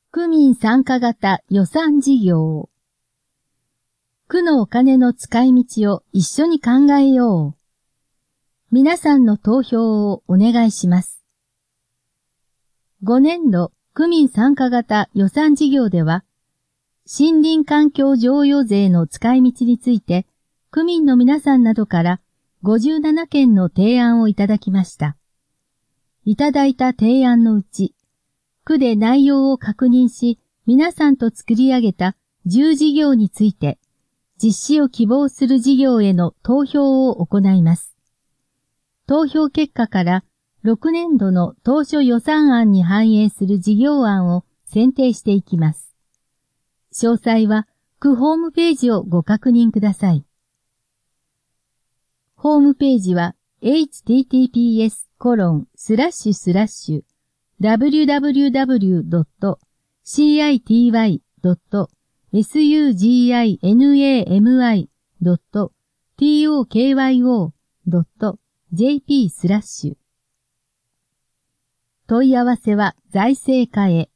区民参加型予算事業。区のお金の使い道を一緒に考えよう。皆さんの投票をお願いします。5年度区民参加型予算事業では、森林環境譲与税の使い道について、区民の皆さんなどから57件の提案をいただきました。いただいた提案のうち、区で内容を確認し、皆さんと作り上げた10事業について、実施を希望する事業への投票を行います。投票結果から6年度の当初予算案に反映する事業案を選定していきます。詳細は区ホームページをご確認ください。ホームページは https://www.city.sugimyo.tokyo.jp/ 問い合わせは財政課へ。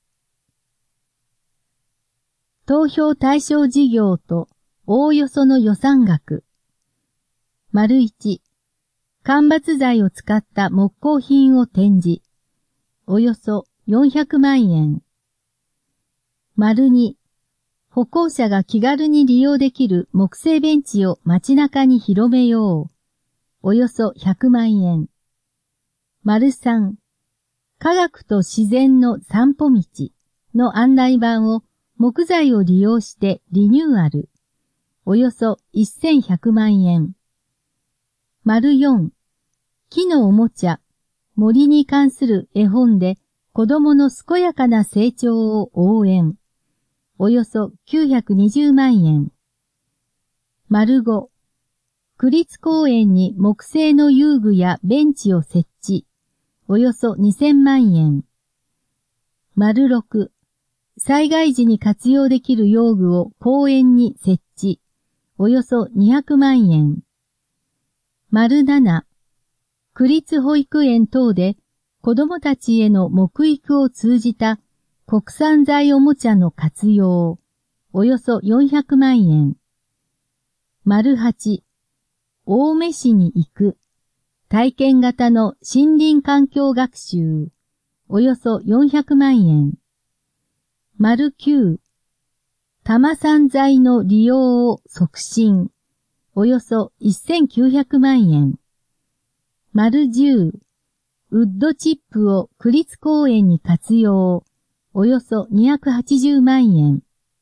投票対象事業とおおよその予算額。1、間伐材を使った木工品を展示。およそ400万円。2、歩行者が気軽に利用できる木製ベンチを街中に広めよう。およそ100万円。3、科学と自然の散歩道の案内板を木材を利用してリニューアル。およそ1100万円。4、木のおもちゃ、森に関する絵本で子供の健やかな成長を応援。およそ920万円。5、区立公園に木製の遊具やベンチを設置。およそ2000万円。6、災害時に活用できる用具を公園に設置。およそ200万円。7、区立保育園等で子どもたちへの木育を通じた国産材おもちゃの活用。およそ400万円。8、青梅市に行く。体験型の森林環境学習。およそ400万円。9、多摩産材の利用を促進。およそ1900万円。10、ウッドチップを区立公園に活用。およそ280万円。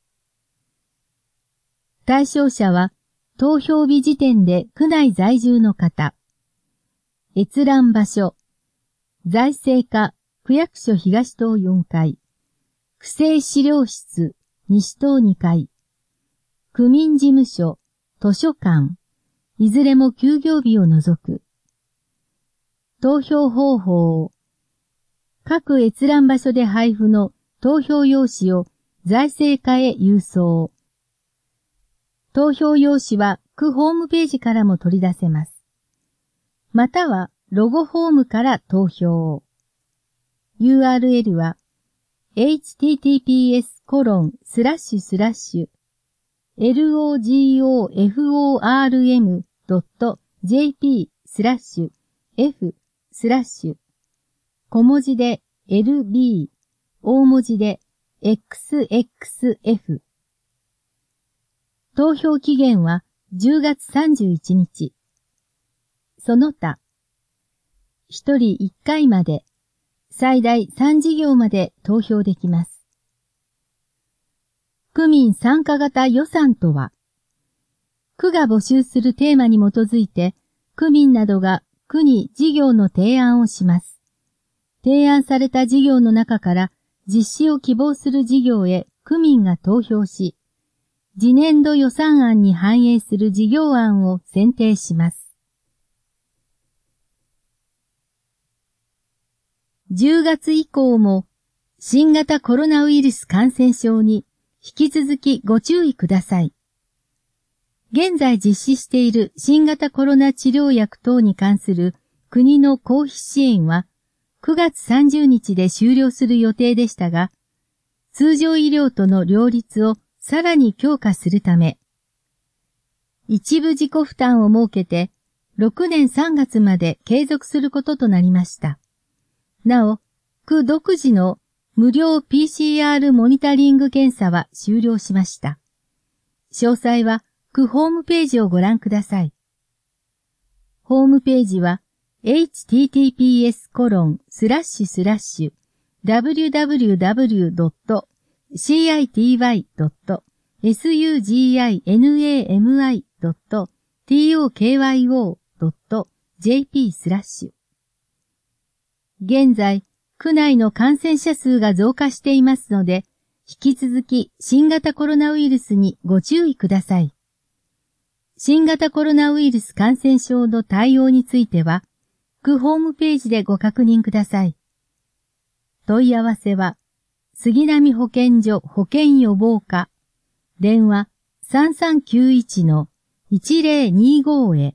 対象者は、投票日時点で区内在住の方。閲覧場所。財政課、区役所東棟4階。区政資料室、西棟2階。区民事務所、図書館。いずれも休業日を除く。投票方法。各閲覧場所で配布の投票用紙を財政課へ郵送。投票用紙は区ホームページからも取り出せます。またはロゴフォームから投票。URL は logoform.jp/f/ 小文字で LB 大文字で XXF。 投票期限は10月31日。その他、1人1回まで、最大3事業まで投票できます。区民参加型予算とは、区が募集するテーマに基づいて、区民などが区に事業の提案をします。提案された事業の中から実施を希望する事業へ区民が投票し、次年度予算案に反映する事業案を選定します。10月以降も新型コロナウイルス感染症に引き続きご注意ください。現在実施している新型コロナ治療薬等に関する国の公費支援は9月30日で終了する予定でしたが、 通常医療との両立をさらに強化するため、一部自己負担を設けて、6年3月まで継続することとなりました。なお、区独自の無料 PCR モニタリング検査は終了しました。詳細は区ホームページをご覧ください。ホームページは https://www.city.sugimi.tokyo.jp/現在、区内の感染者数が増加していますので、引き続き新型コロナウイルスにご注意ください。新型コロナウイルス感染症の対応については、区ホームページでご確認ください。問い合わせは、杉並保健所保健予防課、電話 3391-1025 へ。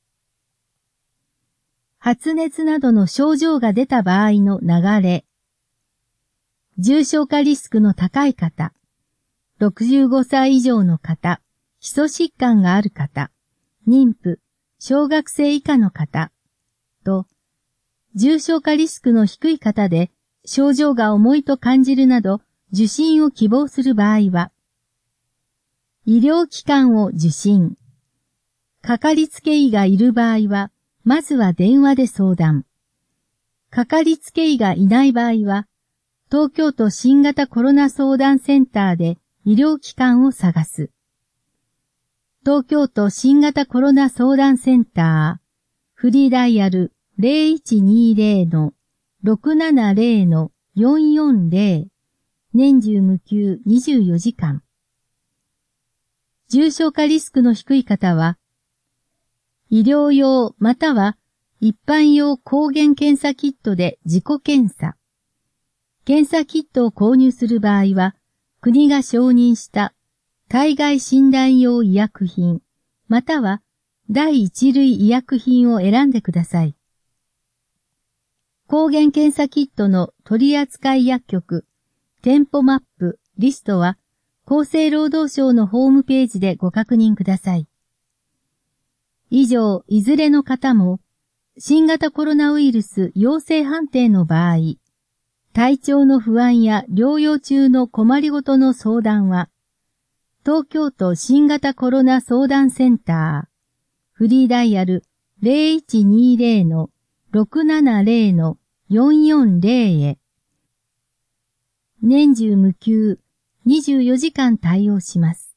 発熱などの症状が出た場合の流れ。重症化リスクの高い方、65歳以上の方、基礎疾患がある方、妊婦、小学生以下の方、と、重症化リスクの低い方で症状が重いと感じるなど受診を希望する場合は、医療機関を受診。かかりつけ医がいる場合は、まずは電話で相談。かかりつけ医がいない場合は、東京都新型コロナ相談センターで医療機関を探す。東京都新型コロナ相談センター、フリーダイヤル 0120-670-440、年中無休24時間。重症化リスクの低い方は、医療用または一般用抗原検査キットで自己検査。検査キットを購入する場合は、国が承認した体外診断用医薬品、または第一類医薬品を選んでください。抗原検査キットの取扱薬局、店舗マップ、リストは厚生労働省のホームページでご確認ください。以上、いずれの方も、新型コロナウイルス陽性判定の場合、体調の不安や療養中の困りごとの相談は、東京都新型コロナ相談センター、フリーダイヤル 0120-670-440 へ。年中無休24時間対応します。